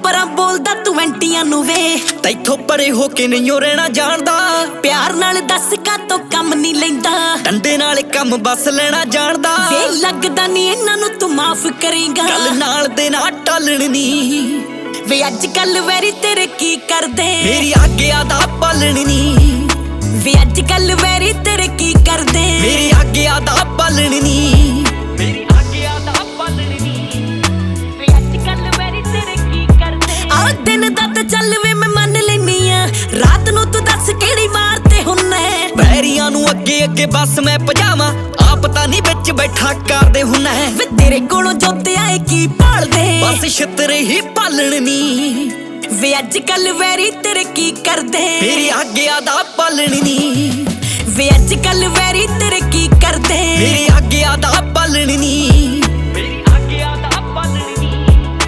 ਪਰਾਂ ਬੋਲਦਾ ਤੂੰ ਐਂਟੀਆਂ ਨੂੰ ਵੇ ਤੈਥੋਂ ਪਰੇ ਹੋ ਕੇ ਨਹੀਂ ਓ ਰਹਿਣਾ ਜਾਣਦਾ ਪਿਆਰ ਨਾਲ ਦੱਸ ਕਾਤੋਂ ਕੰਮ ਨਹੀਂ ਲੈਂਦਾ ਡੰਡੇ ਨਾਲ ਕੰਮ ਬਸ ਲੈਣਾ ਜਾਣਦਾ ਵੇ ਲੱਗਦਾ ਨਹੀਂ ਇਹਨਾਂ ਨੂੰ ਤੂੰ ਮਾਫ ਕਰੇਗਾ ਗੱਲ ਨਾਲ ਦੇ ਨਾ ਟਾਲਣ ਨੀ ਵੇ ਅੱਜ ਕੱਲ ਵੈਰੀ ਤੇਰੇ ਕੀ ਕਰਦੇ ਮੇਰੀ ਆਗਿਆ ਦਾ ਪਾਲਣ ਨੀ ਵੇ ਅੱਜ ਕੱਲ ਵੈਰੀ ਤੇਰੇ ਕੀ ਕਰਦੇ ਮੇਰੀ ਆਗਿਆ ਦਾ ਪਾਲਣ ਨੀ ਮੇਰੀ ਆਗਿਆ ਦਾ ਪਾਲਣ ਨੀ ਵੇ ਅੱਜ ਕੱਲ ਵੈਰੀ ਤੇਰੇ ਕੀ ਕਰਦੇ ਆ ਦਿਨ ਦਾ ਤਾਂ ਚੱਲ ਵੇ ਮੈਂ ਮੰਨ ਲੈਨੀ ਆ ਰਾਤ ਨੂੰ ਤੂੰ ਦੱਸ ਕਿਹੜੀ ਮਾਰ ਤੇ ਹੁੰਨੇ ਬੈਰੀਆਂ ਨੂੰ ਅੱਗੇ ਅੱਗੇ ਬਸ ਮੈਂ ਭਜਾਵਾਂ ਆਪ ਤਾਂ ਨਹੀਂ ਵਿੱਚ ਬੈਠਾ ਕਰਦੇ ਹੁੰਨਾ ਵੇ ਤੇਰੇ ਕੋਲੋਂ ਜੋਤੇ ਆਏ ਕੀ ਭਾਲਦੇ ਬਸ ਛਿੱਤਰੇ ਹੀ ਪਾਲਣ ਨੀ ਵੇ ਅੱਜ ਕੱਲ ਵੈਰੀ ਤੇਰੇ ਕੀ ਕਰਦੇ ਮੇਰੀ ਆਗਿਆ ਦਾ ਪਾਲਣ ਨੀ ਵੇ ਅੱਜ ਕੱਲ ਵੈਰੀ ਤੇਰੇ ਕੀ ਕਰਦੇ ਮੇਰੀ ਆਗਿਆ ਦਾ ਪਾਲਣ ਨੀ ਮੇਰੀ ਆਗਿਆ ਦਾ ਪਾਲਣ ਨੀ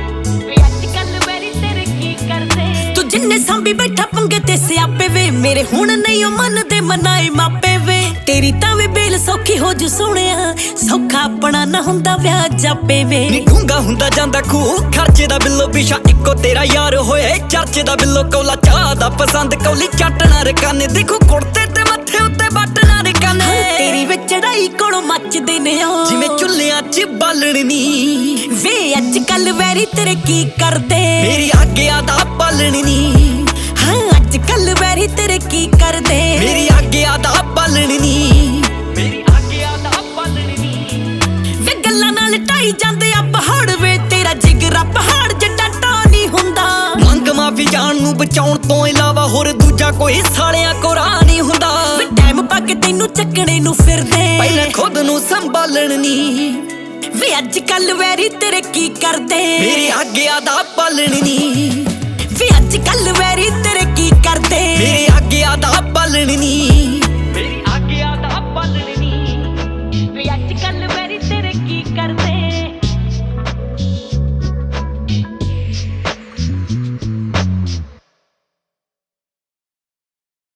ਵੇ ਅੱਜ ਕੱਲ ਵੈਰੀ ਤੇਰੇ ਕੀ ਕਰਦੇ ਤੂੰ ਜਿੰਨੇ ਸੰਭੀ ਬੈਠਾ ਪੰਗੇ ਤੇ ਸਿਆਪੇ ਵੇ ਮੇਰੇ ਹੁਣ ਨਹੀਂ ਉਹ ਮੰਨਦੇ ਮਨਾਏ ਮਾਪੇ ਵੇ ਤੇਰੀ ਤਾਂ ਵੇ ਬੇਲ ਸੌਖੀ ਹੋ ਜੂ ਸੋਹਣਿਆ ਸੌਖਾ ਆਪਣਾ ਨਾ ਹੁੰਦਾ ਵਿਆਹ ਜਾਪੇ ਵੇ ਨੀ ਡੂੰਗਾ ਹੁੰਦਾ ਜਾਂਦਾ ਖੂਹ ਖਰਚੇ ਦਾ ਬਿੱਲੋ ਪਿਛਾ ਇੱਕੋ ਤੇਰਾ ਯਾਰ ਹੋਏ ਚਰਚੇ ਦਾ ਬਿੱਲੋ ਕੌਲਾ ਚਾਹ ਦਾ ਪਸੰਦ ਕੌਲੀ ਚੱਟਣਾ ਰਕਾਨੇ ਦੇਖੋ ਕੁੜਤੇ ਤੇ ਮੱਥੇ ਉੱਤੇ ਬੱਟਣਾ ਰਕਾਨੇ ਤੇਰੀ ਵਿੱਚ ਚੜਾਈ ਕੋਲੋਂ ਮੱਚਦੇ ਨੇ ਓ ਜਿਵੇਂ ਚੁੱਲ੍ਹਿਆਂ 'ਚ ਬਾਲਣ ਨੀ ਵੇ ਅੱਜ ਕੱਲ ਵੈਰੀ ਤੇਰੇ ਕੀ ਕਰਦੇ ਮੇਰੀ ਆਗਿਆ ਦਾ ਪਾਲਣ ਨੀ ਹਾਂ ਅੱਜ ਕੱਲ ਵੈਰੀ ਤੇਰੇ ਕੀ ਕਰਦੇ ਮੇਰੀ ਆਗਿਆ ਦਾ ਪਾਲਣ ਨੀ ਮੇਰੀ ਆਗਿਆ ਦਾ ਪਾਲਣ ਨੀ ਵੇ ਗੱਲਾਂ ਨਾਲ ਢਾਈ ਜਾਂਦੇ ਆ ਪਹਾੜ ਵੇ ਤੇਰਾ ਜਿਗਰਾ ਪਹਾੜ ਜੱਟਾ ਟਾ ਨਹੀਂ ਹੁੰਦਾ ਮੰਗ ਮਾਫੀ ਜਾਣ ਨੂੰ ਬਚਾਉਣ ਤੋਂ ਇਲਾਵਾ ਹੋਰ ਦੂਜਾ ਕੋਈ ਸਾਲਿਆਂ ਕੋਰਾ ਨਹੀਂ ਹੁੰਦਾ ਵੇ ਟਾਈਮ ਪਾ ਕੇ ਤੈਨੂੰ ਚੱਕਣੇ ਨੂੰ ਫਿਰਦੇ ਪਹਿਲਾਂ ਖੁਦ ਨੂੰ ਸੰਭਾਲਣ ਨੀ ਵੇ ਅੱਜ ਕੱਲ ਵੈਰੀ ਤੇਰੇ ਕੀ ਕਰਦੇ ਮੇਰੀ ਆਗਿਆ ਦਾ ਪਾਲਣ ਨੀ ਵੇ ਅੱਜ ਕੱਲ ਵੈਰੀ ਤੇਰੇ ਕੀ ਕਰਦੇ ਮੇਰੀ